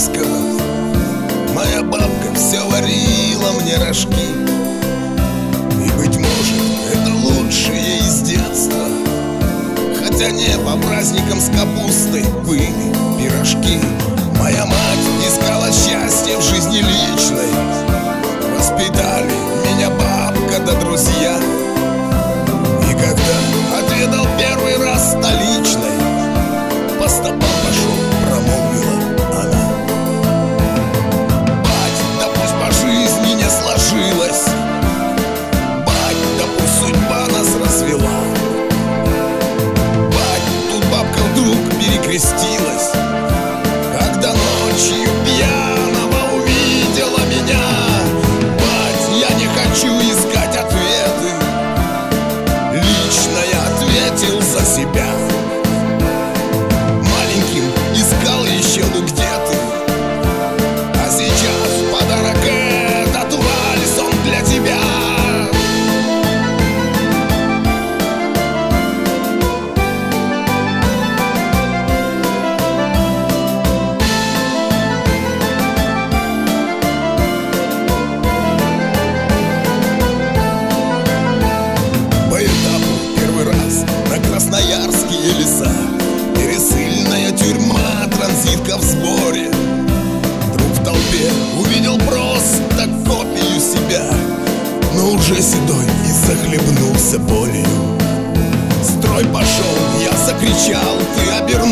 близко. Моя бабка все варила мне рожки, и, быть может, это лучшее из детства. Хотя не по праздникам с капустой были пирожки. Моя мать искала счастье в жизни личной, воспитали меня бабка да друзья. И когда отведал первый раз столичной, по стопам пошел, промолвила она: бать, да пусть по жизни не сложилось, бать, да пусть судьба нас развела. Бать, тут бабка вдруг перекрестилась, когда ночью пьяного увидела меня. Бать, я не хочу искать ответы, лично я ответил за себя. Маленьким искал еще, ну где ты? А сейчас подарок этот вальс, он для тебя. Красноярские леса, пересыльная тюрьма, транзитка в сборе. Вдруг в толпе увидел просто копию себя, но уже седой и захлебнулся болью. Строй пошел, я закричал: ты обернулся.